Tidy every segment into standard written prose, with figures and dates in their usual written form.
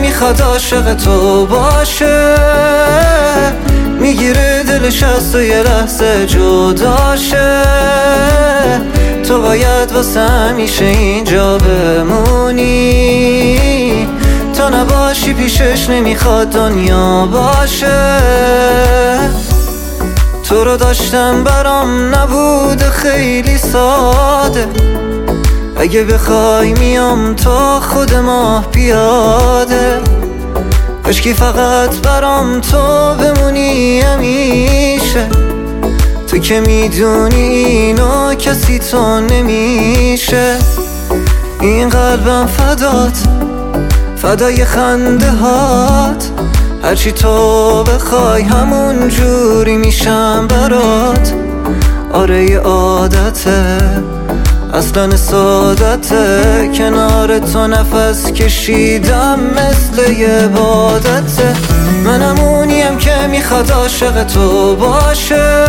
میخواد عاشق تو باشه، میگیره دلش از تو یه لحظه جداشه. تو باید واسه همیشه اینجا بمونی، تا نباشی پیشش نمیخواد دنیا باشه. تو رو داشتم برام نبوده خیلی ساده، اگه بخوای میام تا خود ماه پیاده. کاشکی فقط برام تو بمونی همیشه، تو که میدونی اینو کسی تو نمیشه. این قلبم فدات، فدای خنده هات، هرچی تو بخوای همون جوری میشم برات. آره یه عادته، اصلا سعادته، کنار تو نفس کشیدم مثل یه عبادته. منم اونیم که میخواد عاشق تو باشه،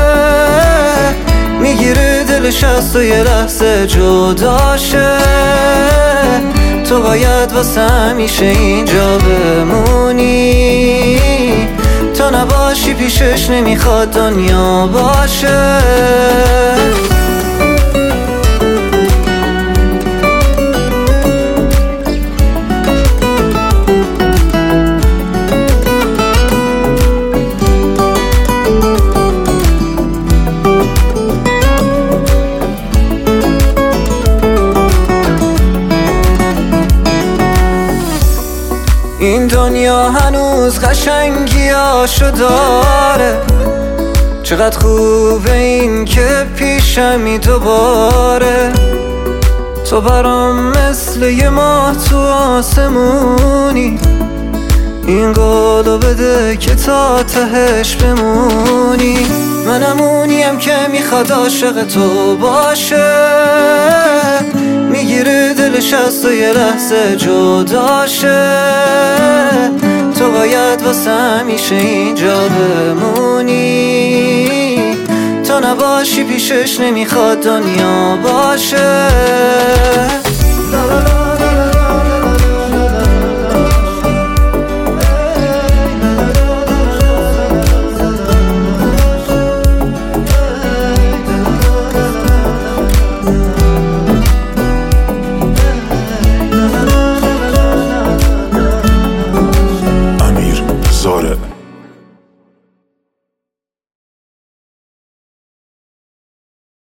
میگیره دلش از تو یه لحظه جداشه. تو باید واسه همیشه اینجا بمونی، تا نباشی پیشش نمیخواد دنیا باشه. این دنیا هنوز قشنگیاشو داره، چقدر خوبه این که پیشمی دوباره. تو برام مثل یه ماه تو آسمونی، این قولو بده که تا تهش بمونی. منم اونیم که میخواد عاشق تو باشه، میگیره دلش از تو یه لحظه جداشه. تو باید واسه همیشه اینجا بمونی، تا نباشی پیشش نمیخواد دنیا باشه.